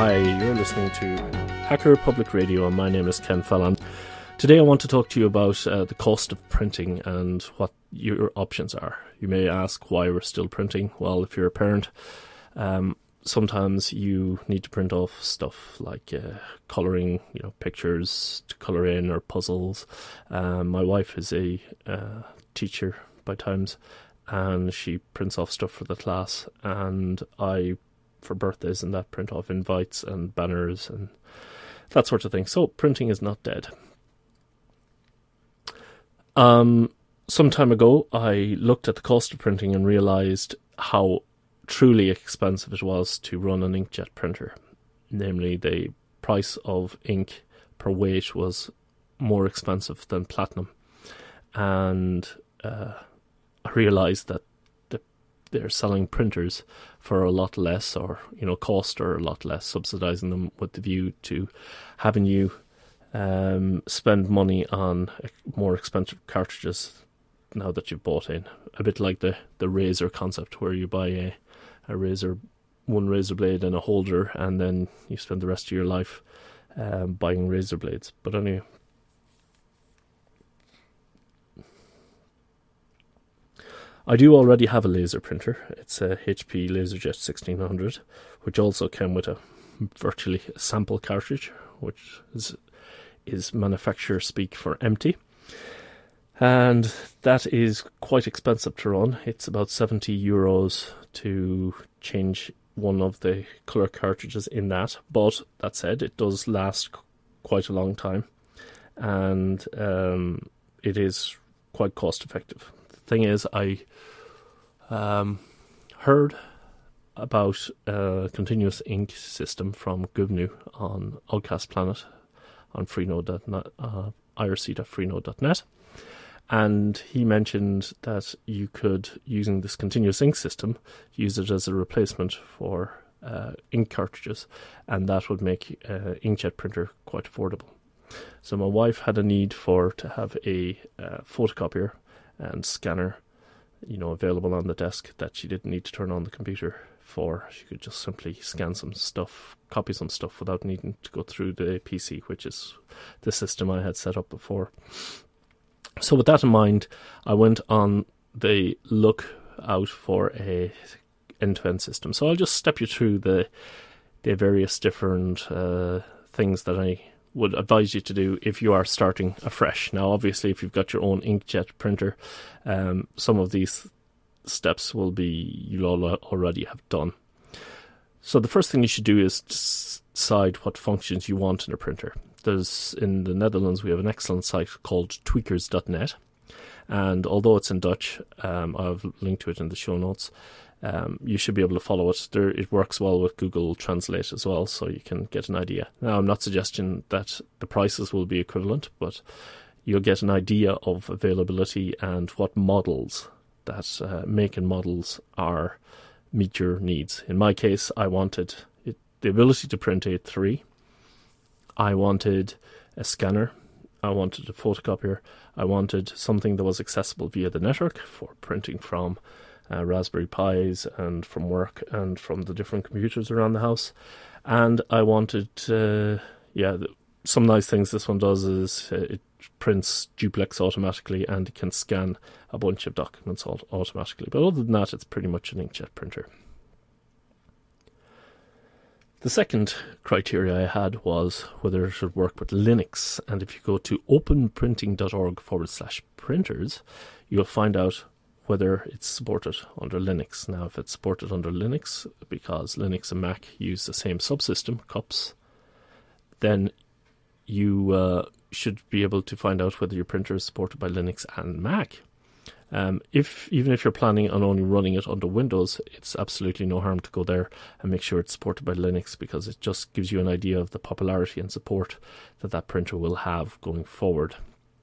Hi, you're listening to Hacker Public Radio, and my name is Ken Fallon. Today I want to talk to you about the cost of printing and what your options are. You may ask why we're still printing. Well, if you're a parent, sometimes you need to print off stuff like colouring, pictures to colour in or puzzles. My wife is a teacher by times, and she prints off stuff for the class, and I, for birthdays and that, print off invites and banners and that sort of thing. So printing is not dead. Some time ago I looked at the cost of printing and realised how truly expensive it was to run an inkjet printer. Namely, the price of ink per weight was more expensive than platinum, and I realised that they're selling printers for a lot less, or cost or a lot less, subsidising them with the view to having you spend money on more expensive cartridges now that you've bought in. A bit like the razor concept, where you buy one razor blade and a holder, and then you spend the rest of your life buying razor blades. But anyway, I do already have a laser printer. It's a HP LaserJet 1600, which also came with a virtually sample cartridge, which is manufacturer speak for empty. And that is quite expensive to run. It's about €70 to change one of the colour cartridges in that. But that said, it does last quite a long time, and it is quite cost effective. The thing is, I heard about a continuous ink system from Guvnu on Outcast Planet on freenode.net, irc.freenode.net, and he mentioned that you could, using this continuous ink system, use it as a replacement for ink cartridges, and that would make an inkjet printer quite affordable. So my wife had a need to have a photocopier and scanner, available on the desk, that she didn't need to turn on the computer for. She could just simply scan some stuff, copy some stuff without needing to go through the PC, which is the system I had set up before. So with that in mind, I went on the look out for a end-to-end system. So I'll just step you through the various different things that I would advise you to do if you are starting afresh. Now, obviously, if you've got your own inkjet printer, some of these steps you'll already have done. So the first thing you should do is decide what functions you want in a printer. In the Netherlands, we have an excellent site called tweakers.net, and although it's in Dutch, I've linked to it in the show notes. You should be able to follow it. It works well with Google Translate as well, so you can get an idea. Now, I'm not suggesting that the prices will be equivalent, but you'll get an idea of availability and what models, that make and models, meet your needs. In my case, I wanted the ability to print A3. I wanted a scanner. I wanted a photocopier. I wanted something that was accessible via the network for printing from Raspberry Pis and from work and from the different computers around the house. And I wanted, some nice things this one does is it prints duplex automatically, and it can scan a bunch of documents automatically. But other than that, it's pretty much an inkjet printer. The second criteria I had was whether it should work with Linux. And if you go to openprinting.org/printers, you'll find out whether it's supported under Linux. Now, if it's supported under Linux, because Linux and Mac use the same subsystem, CUPS, then you should be able to find out whether your printer is supported by Linux and Mac. Even if you're planning on only running it under Windows, it's absolutely no harm to go there and make sure it's supported by Linux, because it just gives you an idea of the popularity and support that printer will have going forward.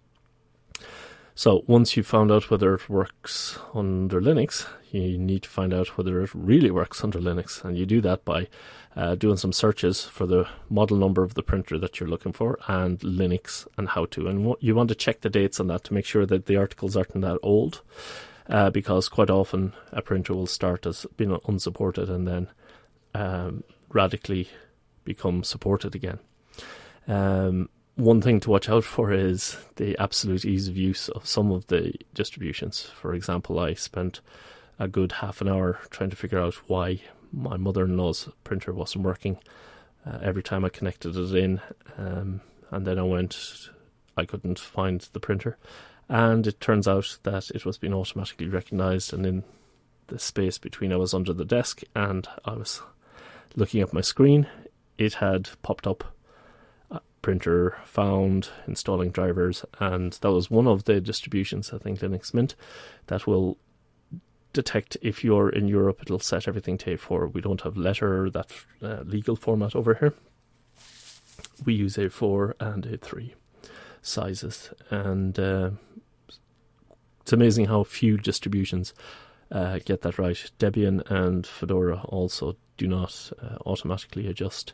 So once you've found out whether it works under Linux, you need to find out whether it really works under Linux. And you do that by doing some searches for the model number of the printer that you're looking for and Linux and how to. And you want to check the dates on that to make sure that the articles aren't that old, because quite often a printer will start as being unsupported and then radically become supported again. One thing to watch out for is the absolute ease of use of some of the distributions. For example, I spent a good half an hour trying to figure out why my mother-in-law's printer wasn't working every time I connected it in, and then I couldn't find the printer, and it turns out that it was being automatically recognised, and in the space between I was under the desk and I was looking at my screen, it had popped up printer found, installing drivers, and that was one of the distributions, I think Linux Mint, that will detect if you're in Europe. It'll set everything to A4. We don't have letter, that legal format over here. We use A4 and A3 sizes, and it's amazing how few distributions get that right. Debian and Fedora also do not automatically adjust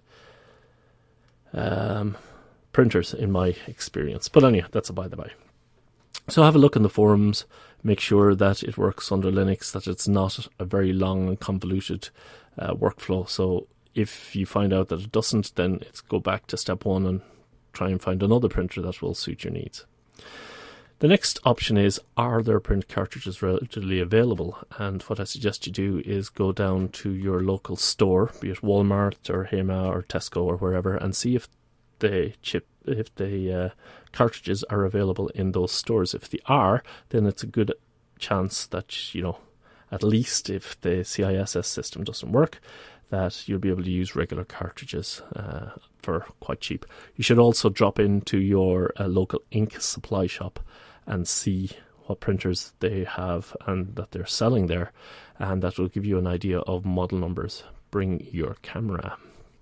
printers, in my experience. But anyway, that's a by the by. So have a look in the forums, make sure that it works under Linux, that it's not a very long and convoluted workflow. So if you find out that it doesn't, then it's go back to step one and try and find another printer that will suit your needs. The next option is, are there print cartridges readily available? And what I suggest you do is go down to your local store, be it Walmart or Hema or Tesco or wherever, and see if the cartridges are available in those stores. If they are, then it's a good chance that, you know, at least if the CISS system doesn't work, that you'll be able to use regular cartridges for quite cheap. You should also drop into your local ink supply shop and see what printers they have and that they're selling there, and that will give you an idea of model numbers. Bring your camera.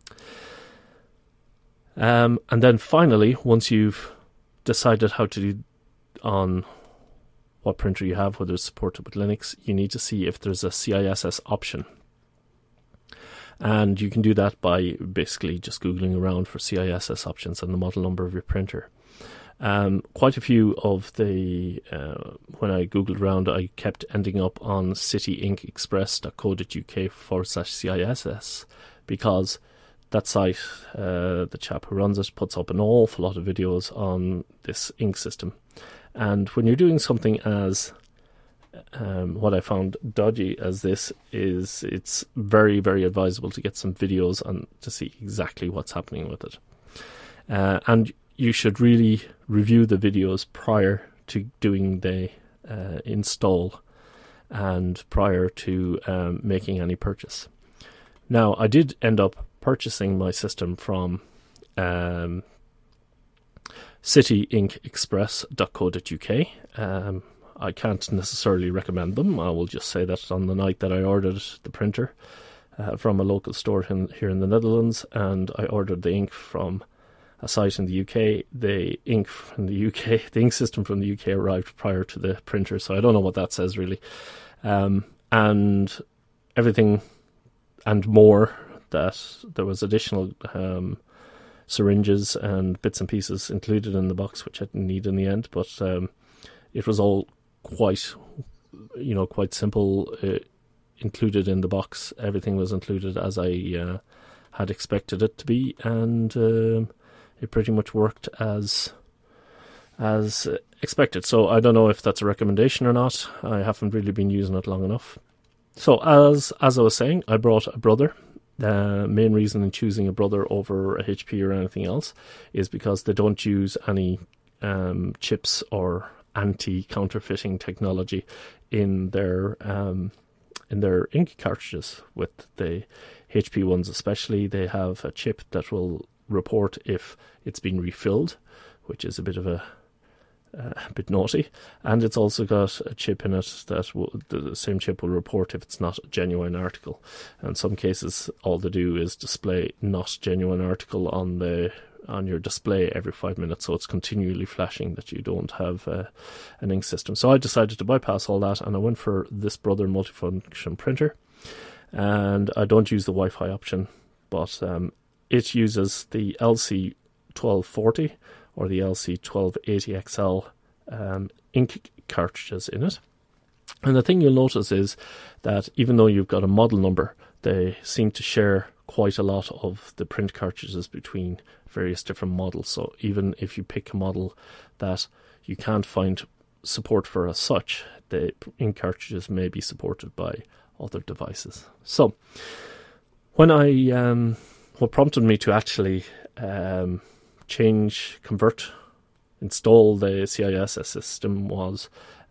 And then finally, once you've decided how to do on what printer you have, whether it's supported with Linux, you need to see if there's a CISS option. And you can do that by basically just Googling around for CISS options and the model number of your printer. Quite a few of the, when I Googled around, I kept ending up on cityinkspress.co.uk/CISS, because that site, the chap who runs it, puts up an awful lot of videos on this ink system. And when you're doing something as what I found dodgy as this, is it's very, very advisable to get some videos on to see exactly what's happening with it. And you should really review the videos prior to doing the install and prior to making any purchase. Now, I did end up purchasing my system from cityinkspress.co.uk. I can't necessarily recommend them. I will just say that on the night that I ordered the printer from a local store here in the Netherlands, and I ordered the ink from a site in the UK. The ink system from the UK arrived prior to the printer, so I don't know what that says really. And everything and more, that there was additional syringes and bits and pieces included in the box, which I didn't need in the end, but it was all quite simple, included in the box. Everything was included as I had expected it to be, and it pretty much worked as expected. So I don't know if that's a recommendation or not. I haven't really been using it long enough. So as I was saying, I brought a Brother. The main reason in choosing a Brother over a HP or anything else is because they don't use any chips or anti-counterfeiting technology in their ink cartridges. With the HP ones especially, they have a chip that will report if it's been refilled, which is a bit naughty, and it's also got a chip in it that the same chip will report if it's not a genuine article. In some cases, all they do is display not genuine article on your display every 5 minutes, so it's continually flashing that you don't have an ink system. So I decided to bypass all that, and I went for this Brother multifunction printer. And I don't use the Wi-Fi option, but it uses the LC1240 or the LC1280XL ink cartridges in it. And the thing you'll notice is that even though you've got a model number, they seem to share quite a lot of the print cartridges between various different models. So even if you pick a model that you can't find support for as such, the ink cartridges may be supported by other devices. So when what prompted me to actually install the CISS system was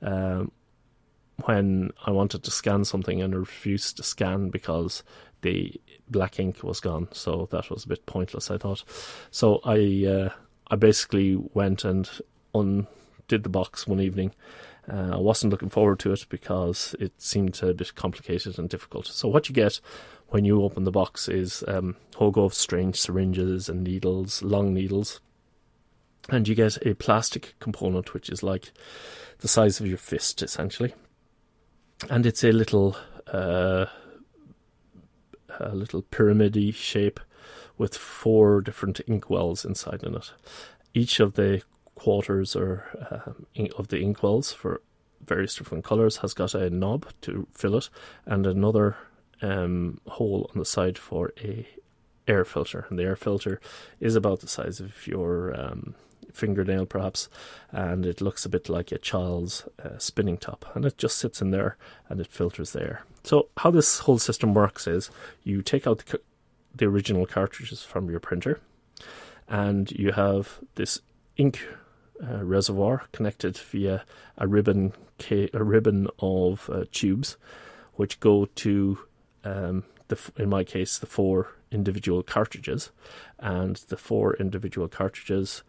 when I wanted to scan something and refused to scan because the black ink was gone. So that was a bit pointless, I thought. So I basically went and undid the box one evening. I wasn't looking forward to it because it seemed a bit complicated and difficult. So what you get when you open the box is a whole go of strange syringes and needles, long needles. And you get a plastic component which is like the size of your fist, essentially. And it's a little pyramid-y shape with 4 different inkwells inside in it. Each of the quarters of the inkwells for various different colours has got a knob to fill it, and another hole on the side for a air filter. And the air filter is about the size of your fingernail, perhaps, and it looks a bit like a child's spinning top, and it just sits in there and it filters the air. So how this whole system works is you take out the original cartridges from your printer, and you have this ink reservoir connected via a ribbon of tubes, which go to in my case the 4 individual cartridges, and the 4 individual cartridges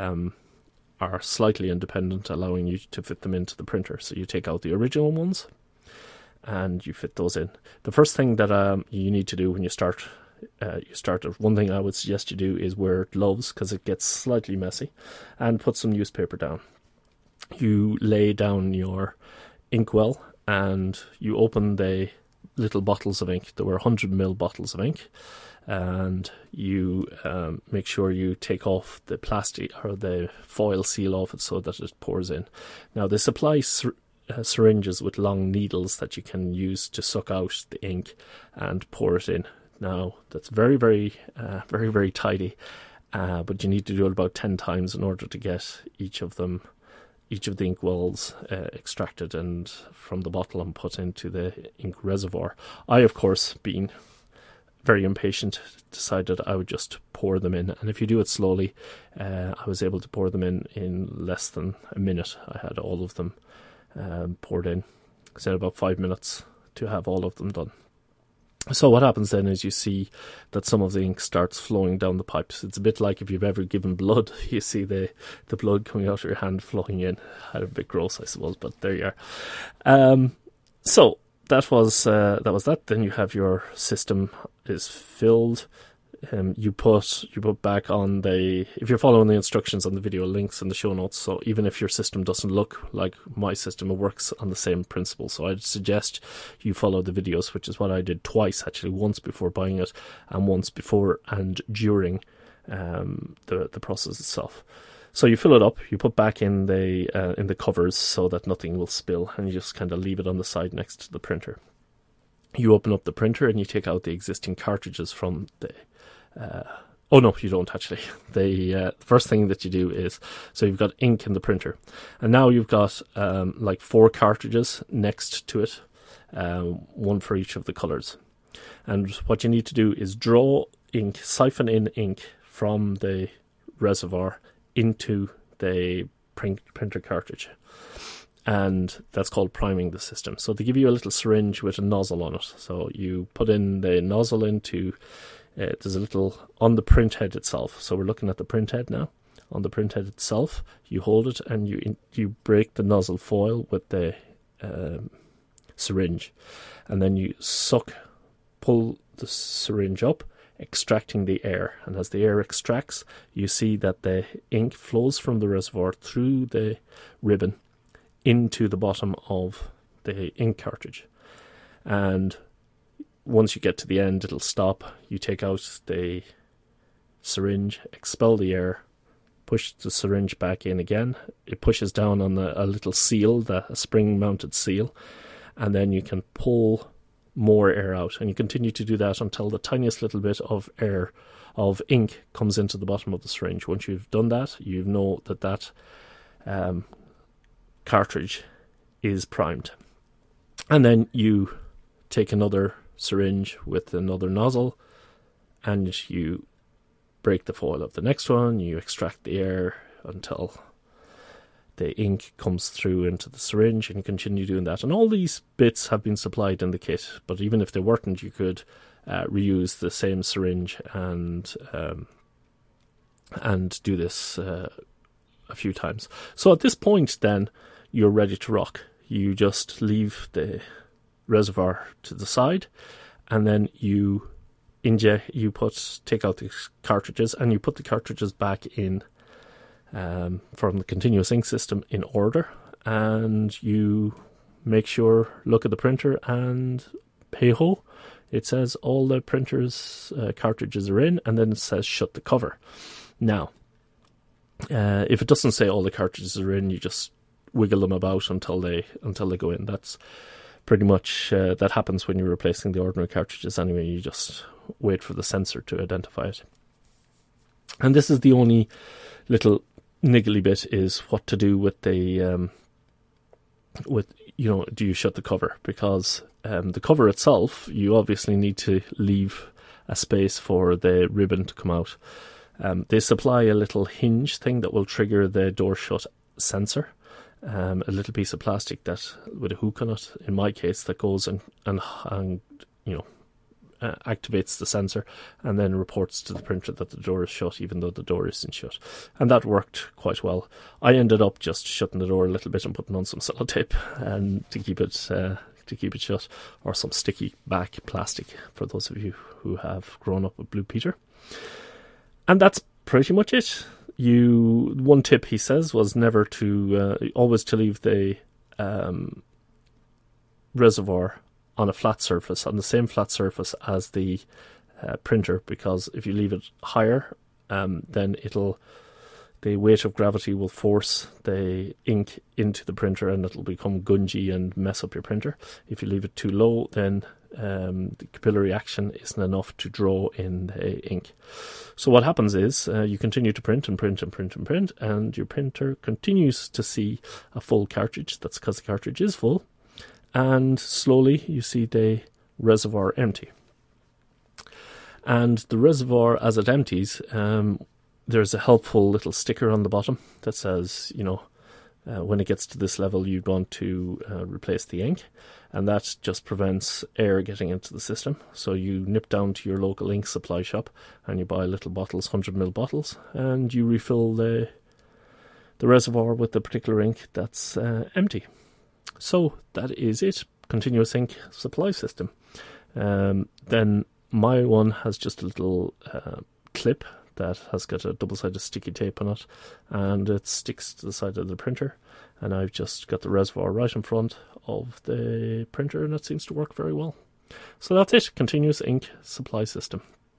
are slightly independent, allowing you to fit them into the printer. So you take out the original ones and you fit those in. The first thing that you need to do when you start, one thing I would suggest you do is wear gloves, because it gets slightly messy, and put some newspaper down. You lay down your inkwell and you open the little bottles of ink. There were 100ml bottles of ink, and you make sure you take off the plastic or the foil seal off it so that it pours in. Now they supply syringes with long needles that you can use to suck out the ink and pour it in. Now that's very, very tidy, but you need to do it about 10 times in order to get each of the inkwells extracted and from the bottle and put into the ink reservoir. I, of course, being very impatient, decided I would just pour them in. And if you do it slowly, I was able to pour them in less than a minute. I had all of them poured in. It said about 5 minutes to have all of them done. So what happens then is you see that some of the ink starts flowing down the pipes. It's a bit like if you've ever given blood. You see the blood coming out of your hand flowing in. A bit gross, I suppose, but there you are. So that was that. Then you have your system is filled. You put back on if you're following the instructions on the video links in the show notes, so even if your system doesn't look like my system, it works on the same principle. So I'd suggest you follow the videos, which is what I did twice, actually, once before buying it and once before and during the process itself. So you fill it up, you put back in the covers so that nothing will spill, and you just kind of leave it on the side next to the printer. You open up the printer and you take out the existing cartridges from the oh no, you don't actually. The first thing that you do is, so you've got ink in the printer, and now you've got like 4 cartridges next to it, one for each of the colours. And what you need to do is draw ink, siphon in ink from the reservoir into the printer cartridge. And that's called priming the system. So they give you a little syringe with a nozzle on it. So you put in the nozzle into there's a little on the print head itself. So we're looking at the print head now. On the print head itself, you hold it and you break the nozzle foil with the syringe, and then you pull the syringe up, extracting the air. And as the air extracts, you see that the ink flows from the reservoir through the ribbon into the bottom of the ink cartridge. And once you get to the end, it'll stop. You take out the syringe, expel the air, push the syringe back in again. It pushes down on a little seal, a spring-mounted seal, and then you can pull more air out, and you continue to do that until the tiniest little bit of ink comes into the bottom of the syringe. Once you've done that, you know that cartridge is primed. And then you take another syringe with another nozzle, and you break the foil of the next one. You extract the air until the ink comes through into the syringe, and you continue doing that. And all these bits have been supplied in the kit, but even if they weren't, you could reuse the same syringe and do this a few times. So at this point, then, you're ready to rock. You just leave the reservoir to the side, and then you take out the cartridges, and you put the cartridges back in from the continuous ink system in order, and you make sure, look at the printer, and hey ho, it says all the printer's cartridges are in, and then it says shut the cover. Now, if it doesn't say all the cartridges are in, you just wiggle them about until they go in. That's pretty much that happens when you're replacing the ordinary cartridges anyway. You just wait for the sensor to identify it. And this is the only little niggly bit, is what to do with the do you shut the cover? Because the cover itself, you obviously need to leave a space for the ribbon to come out. They supply a little hinge thing that will trigger the door shut sensor. A little piece of plastic that with a hook on it, in my case, that goes and activates the sensor and then reports to the printer that the door is shut, even though the door isn't shut. And that worked quite well. I ended up just shutting the door a little bit and putting on some sellotape and to keep it shut, or some sticky back plastic for those of you who have grown up with Blue Peter. And that's pretty much it. One tip, he says, was never to always to leave the reservoir on a flat surface, on the same flat surface as the printer, because if you leave it higher, then the weight of gravity will force the ink into the printer, and it'll become gungy and mess up your printer. If you leave it too low, then the capillary action isn't enough to draw in the ink. So what happens is you continue to print and print and print and print, and your printer continues to see a full cartridge. That's because the cartridge is full. And slowly you see the reservoir empty. And the reservoir, as it empties, there's a helpful little sticker on the bottom that says, when it gets to this level, you'd want to replace the ink. And that just prevents air getting into the system. So you nip down to your local ink supply shop and you buy little bottles, 100ml bottles, and you refill the reservoir with the particular ink that's empty. So that is it. Continuous ink supply system. Then my one has just a little clip that has got a double-sided sticky tape on it, and it sticks to the side of the printer, and I've just got the reservoir right in front of the printer, and it seems to work very well. So that's it. Continuous ink supply system.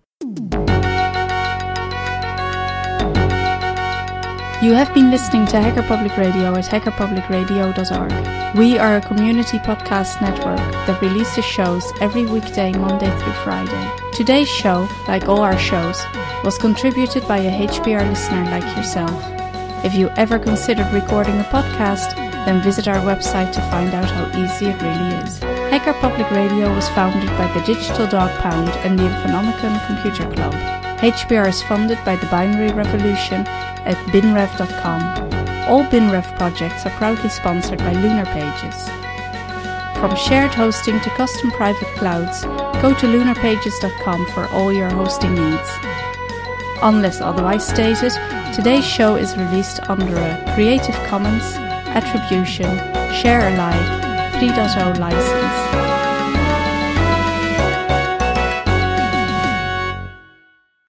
You have been listening to Hacker Public Radio at hackerpublicradio.org. We are a community podcast network that releases shows every weekday, Monday through Friday. Today's show, like all our shows, was contributed by a HPR listener like yourself. If you ever considered recording a podcast, then visit our website to find out how easy it really is. Hacker Public Radio was founded by the Digital Dog Pound and the Infonomicon Computer Club. HPR is funded by the Binary Revolution at binrev.com. All BinRev projects are proudly sponsored by Lunar Pages. From shared hosting to custom private clouds, go to lunarpages.com for all your hosting needs. Unless otherwise stated, today's show is released under a Creative Commons Attribution Share Alike 3.0 license.